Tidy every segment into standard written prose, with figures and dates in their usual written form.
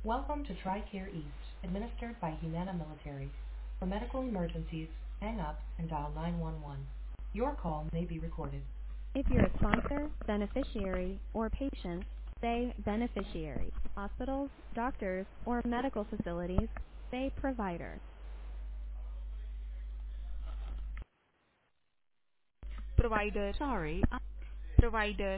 Welcome to TRICARE East, administered by Humana Military. For medical emergencies, hang up and dial 911. Your call may be recorded. If you're a sponsor, beneficiary, or patient, say beneficiary. Hospitals, doctors, or medical facilities, say provider. Provider, Sorry. provider.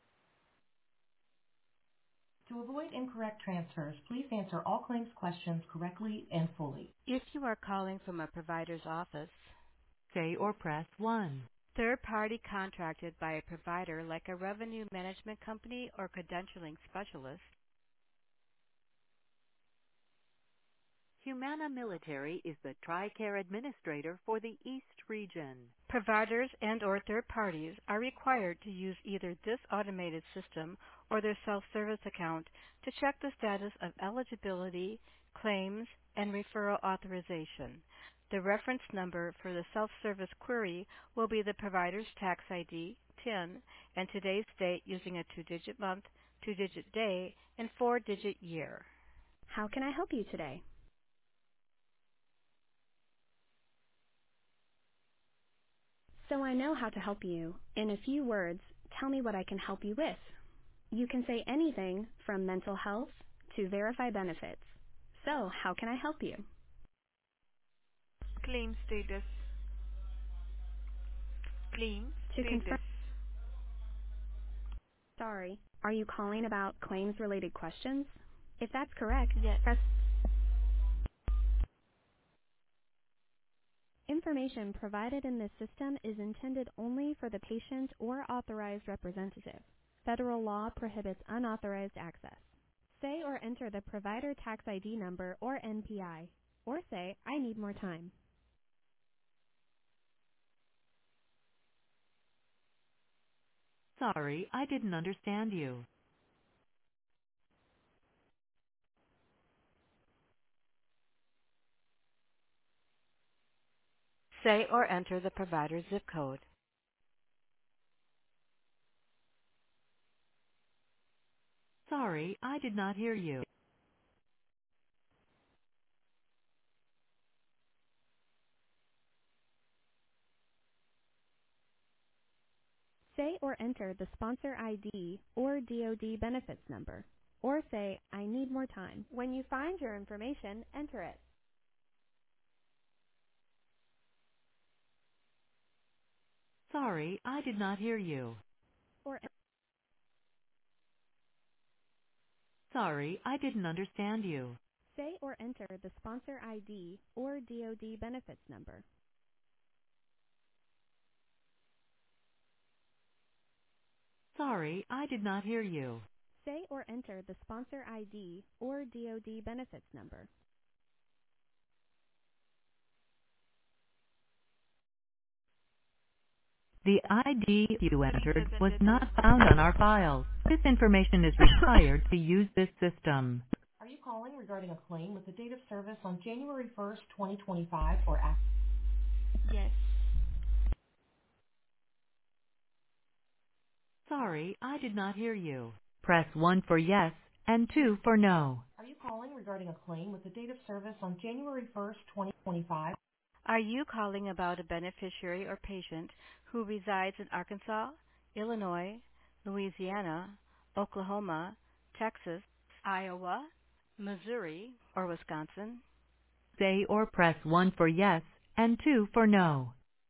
To avoid incorrect transfers, please answer all claims questions correctly and fully. If you are calling from a provider's office, say or press 1. Third party contracted by a provider like a revenue management company or credentialing specialist. Humana Military is the TRICARE administrator for the East region. Providers and/or third parties are required to use either this automated system or their self-service account to check the status of eligibility, claims, and referral authorization. The reference number for the self-service query will be the provider's tax ID, TIN, and today's date using a 2-digit month, 2-digit day, and 4-digit year. How can I help you today? So I know how to help you. In a few words, tell me what I can help you with. You can say anything from mental health to verify benefits. So how can I help you? Claim status. Claim To confirm, status. sorry, are you calling about claims related questions? If that's correct, Yes. press information provided in this system is intended only for the patient or authorized representative. Federal law prohibits unauthorized access. Say or enter the provider tax ID number or NPI, or say, I need more time. Sorry, I didn't understand you. Say or enter the provider's zip code. Sorry, I did not hear you. Say or enter the sponsor ID or DoD benefits number, or say, I need more time. When you find your information, enter it. Sorry, I did not hear you. Or sorry, I didn't understand you. Say or enter the sponsor ID or DoD benefits number. Sorry, I did not hear you. Say or enter the sponsor ID or DoD benefits number. The ID you entered was not 3733. found on our files. This information is required to use this system. Are you calling regarding a claim with the date of service on January 1st, 2025 or after? Yes. Sorry, I did not hear you. Press 1 for yes and 2 for no. Are you calling regarding a claim with the date of service on January 1st, 2025? Are you calling about a beneficiary or patient who resides in Arkansas, Illinois, Louisiana, Oklahoma, Texas, Iowa, Missouri, or Wisconsin? Say or press 1 for yes and 2 for no.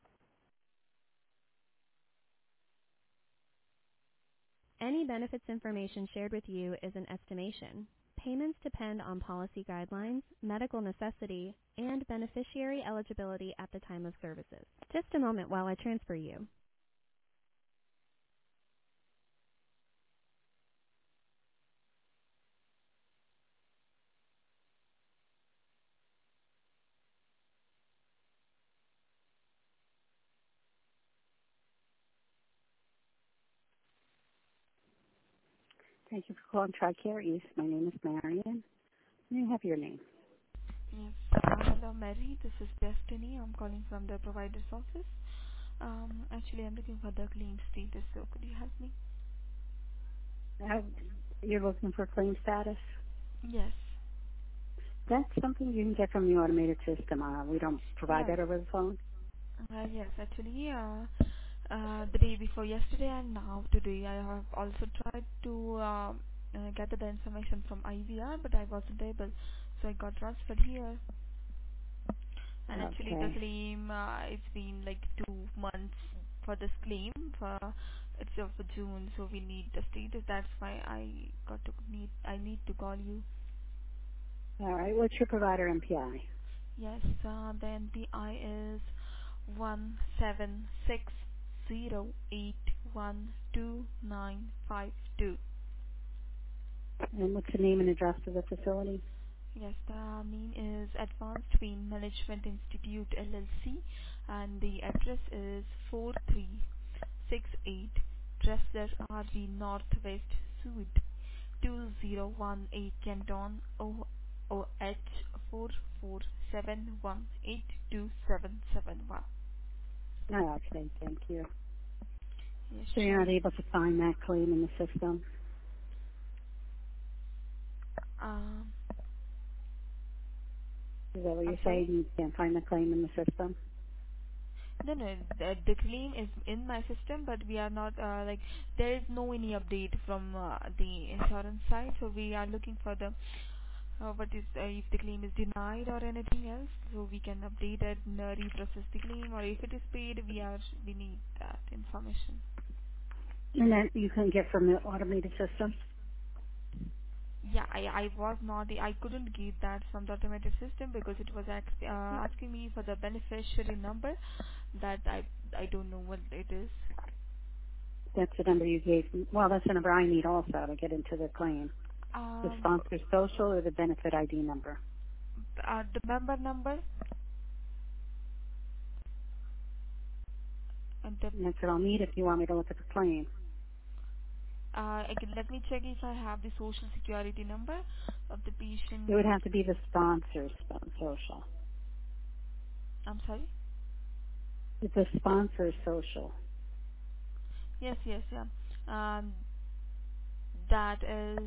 Any benefits information shared with you is an estimation. Payments depend on policy guidelines, medical necessity, and beneficiary eligibility at the time of services. Just a moment while I transfer you. Thank you for calling TRICARE East. My name is Marion. May I have your name? Yes. Hello, Mary. This is Destiny. I'm calling from the provider's office. Actually, I'm looking for the claim status. So could you help me? You're looking for claim status? Yes. That's something you can get from the automated system. We don't provide Yes. that over the phone. Yes, actually, the day before yesterday and now today, I have also tried to gather the information from IVR, but I wasn't able. So I got transferred here. And actually, the Okay. claim, it's been like 2 months for this claim. It's of June, so we need the status. That's why I need to call you. All right. What's your provider MPI? Yes, the NPI is 176081292. And what's the name and address of the facility? Yes, the name is Advanced Pain Management Institute LLC, and the address is 4368 Dressler RG Northwest Suite 2018 Canton OH 4471827771. Oh, okay. Thank you. Yes, So you're sure. not able to find that claim in the system? Um, Is that what I'm you're sorry? saying? You can't find the claim in the system? No, the claim is in my system, but we are not, there is no any update from the insurance side, so we are looking for the, if the claim is denied or anything else, so we can update it and reprocess the claim, or if it is paid, we need that information. And that you can get from the automated system? Yeah, I was not, I couldn't get that from the automated system because it was asking me for the beneficiary number that I don't know what it is. That's the number you gave me. Well, that's the number I need also to get into the claim. The Um, sponsor social or the benefit ID number? the member number and the And that's what I'll need if you want me to look at the claim. let me check if I have the social security number of the It would patient. have to be the sponsor's social. I'm sorry. It's a sponsor's social. Yes, yes, yeah. Um, that is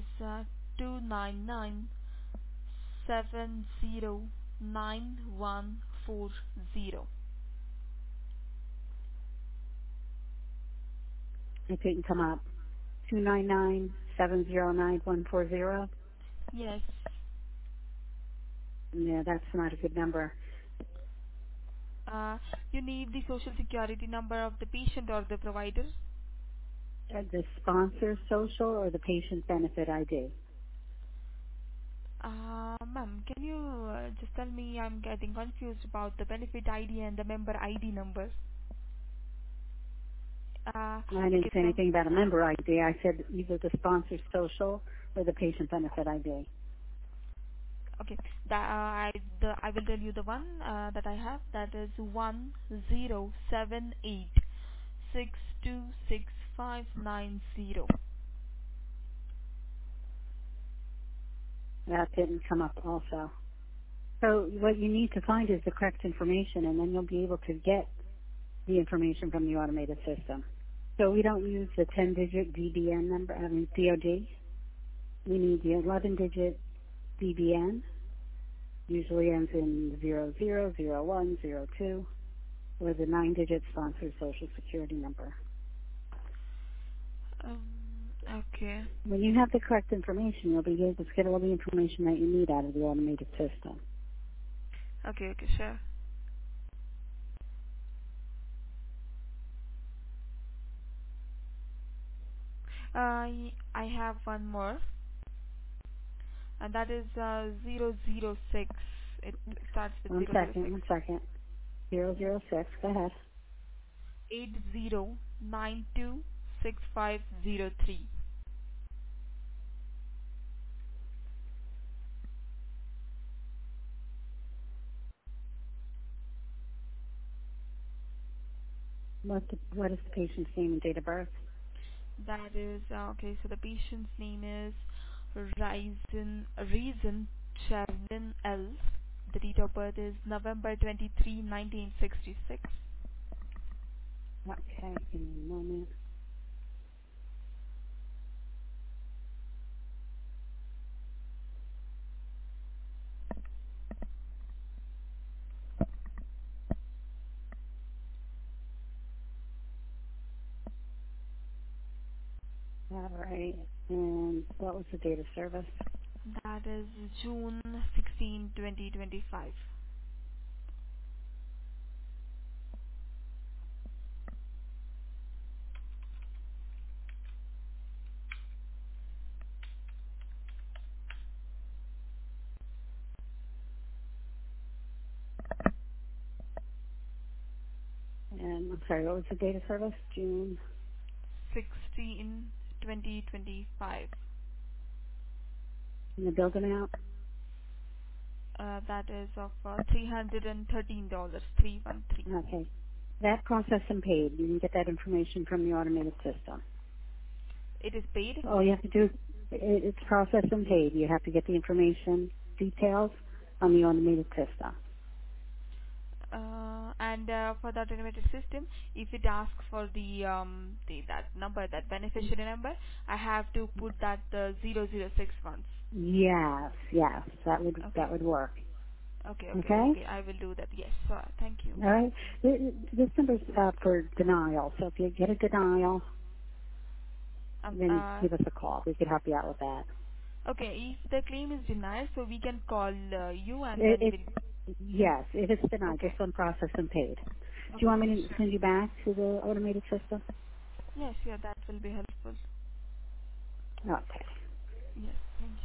299709140. It didn't come up. 299-709-140. Yes. Yeah, that's not a good number. You need the social security number of the patient or the provider. The sponsor's social or the patient benefit ID? Ma'am, can you just tell me? I'm getting confused about the benefit ID and the member ID number. I didn't Okay, say from anything about a member ID. I said either the sponsor's social or the patient benefit ID. okay, I will tell you the one that I have. That is 1078626590. That didn't come up also. So what you need to find is the correct information, and then you'll be able to get the information from the automated system. So we don't use the 10-digit DBN number, DOD. We need the 11-digit DBN, usually ends in 000102, or the 9-digit sponsor social security number. Um, okay, When you have the correct information, you'll be able to get all the information that you need out of the automated system. okay, sure. I have one more, and that is 006. It starts with One zero zero second, six. one second. 006, go ahead. 80926503. What is the patient's name and date of birth? That is okay. So the patient's name is Reason Charlin L. The date of birth is November 23, 1966. Okay, give me a moment. All right. And what was the date of service? That is June 16, 2025. And I'm sorry, what was the date of service? June. 16, 2025. And the build amount? That is of $313, 313. Okay. That processed and paid. You can get that information from the automated system. It is paid. All you have to do is it's processed and paid. You have to get the information details on the automated system. And for that automated system, if it asks for that number, that beneficiary number, I have to put that 006 once. Yes, yes, that Okay. would work. Okay, okay, Okay. okay. I will do that. Yes, thank you. All right. This number's for denial. So if you get a denial, Um, then uh, give us a call. We could help you out with that. okay, if the claim is denied, so we can call you and It, then it yes, if it's we'll. denied, Okay, just on process and paid. Do you okay, want me to sure. send you back to the automated system? Yes, yeah, that will be helpful. Okay. Yes, thank you.